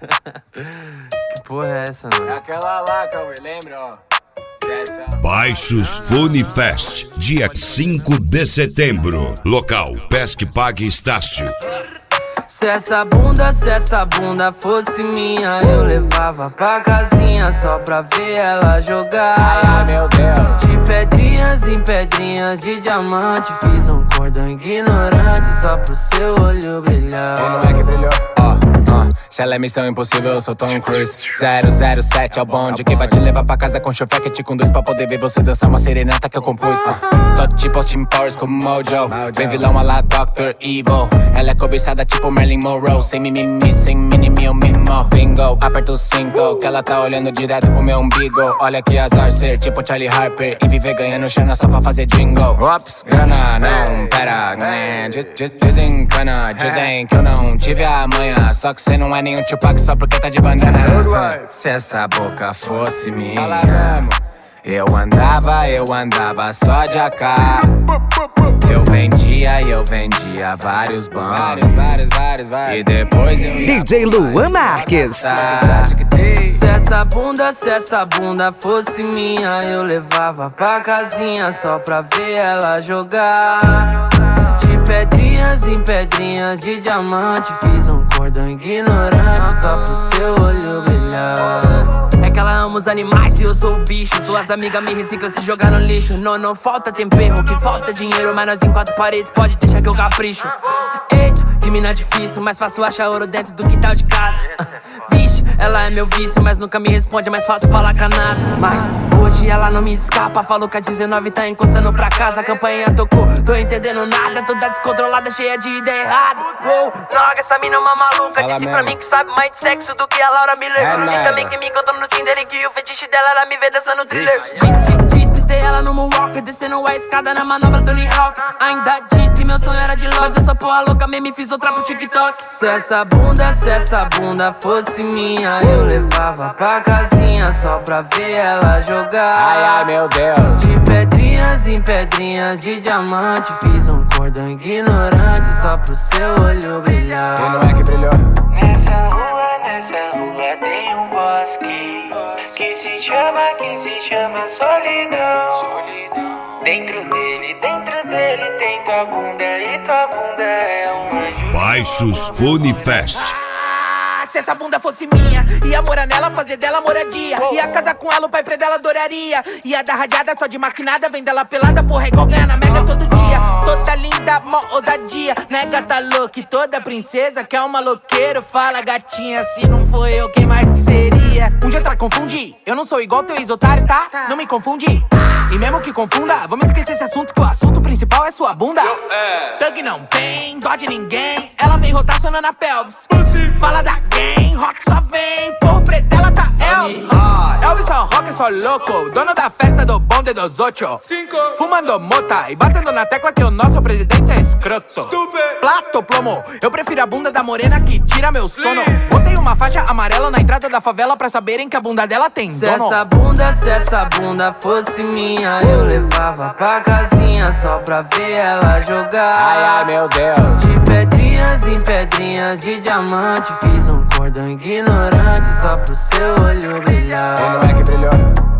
Que porra é essa, mano? É aquela lá, Cauê, lembra, ó. Baixos Fone Fest, dia 5 de setembro. Local, Pesque Pague Estácio. Se essa bunda fosse minha, eu levava pra casinha só pra ver ela jogar. Ai, meu Deus. De pedrinhas em pedrinhas de diamante, fiz um cordão ignorante só pro seu olho brilhar. E não é que brilhou? Se ela é missão impossível, eu sou Tom Cruise. 007 é o bonde que vai te levar pra casa com chofequete com dois pra poder ver você dançar uma serenata que eu compus. Tô tipo Austin Powers como Mojo. Vem vilão a lá Dr. Evil. Ela é cobiçada tipo Marilyn Monroe. Sem mimimi, sem mini eu mimo. Bingo, aperta o cinto que ela tá olhando direto pro meu umbigo. Olha que azar ser tipo Charlie Harper e viver ganhando chana só pra fazer jingle. Ops, grana, não, pera, desencana. Dizem que eu não tive a manha, só que cê não é nenhum Tupac só porque tá de bandana. Se essa boca fosse minha, eu andava só de AK. Eu vendia vários bancos. E depois eu ia DJ Luan Marques. Se essa bunda fosse minha, eu levava pra casinha só pra ver ela jogar. De pedrinhas em pedrinhas de diamante, fiz um cordão ignorante só pro seu olho brilhar. É que ela ama os animais e eu sou o bicho. Suas amigas me reciclam se jogar no lixo. Não falta tempero, que falta dinheiro, mas nós em quatro paredes pode deixar que eu capricho. Eita, que mina difícil, mais fácil achar ouro dentro do quintal de casa. Vixe, ela é meu vício, mas nunca me responde, é mais fácil falar com a NASA. Mas hoje ela não me escapa, falou que a 19 tá encostando pra casa. A campanha tocou, tô entendendo nada, toda descontrolada, cheia de ideia errada. Droga, essa mina é uma maluca, disse pra mim que sabe mais de sexo do que a Laura Miller. E também que me encontrou no Tinder e que o fetiche dela era me ver dançando thriller. Despistei ela no moonwalker, descendo a escada na manobra Tony Hawk. Ainda diz que meu sonho era de longe, mas essa porra louca mesmo fiz outra pro TikTok. Se essa bunda fosse minha, eu levava pra casinha só pra ver ela jogar. Ai, meu Deus. De pedrinhas em pedrinhas de diamante, fiz um cordão ignorante só pro seu olho brilhar. E não é que brilhou? Nessa rua tem um bosque que se chama solidão. Dentro dele tem tua bunda e tua bunda é um anjo. Baixos Fone Fest. Se essa bunda fosse minha, ia morar nela, fazer dela moradia. Ia casar com ela, o pai dela adoraria. Ia dar radiada só de maquinada, vem dela pelada, porra, igual ganhar na Mega todo dia. Toda linda, mó ousadia, né gata louca? Toda princesa que é um maloqueiro. Fala gatinha, se não foi eu, quem mais que seria? Um dia tá confundi, eu não sou igual teu ex-otário, tá? Não me confunde, e mesmo que confunda, vamos esquecer esse assunto que o assunto principal é sua bunda. Thug não tem dó de ninguém, ela vem rotacionando a pelvis. Fala da gang, rock só vem, por preto ela tá Elvis. Elvis só rock, é só louco, dono da festa do bonde dos ocho. Fumando mota e batendo na tecla que o nosso presidente é escroto. Plato plomo, eu prefiro a bunda da morena que tira meu sono. Botei uma faixa amarela na entrada da favela pra saberem que a bunda dela tem dono. Se essa bunda fosse minha, eu levava pra casinha só pra ver ela jogar. Ai, meu Deus. De pedrinhas em pedrinhas de diamante, fiz um cordão ignorante só pro seu olho brilhar. E não é que brilhou?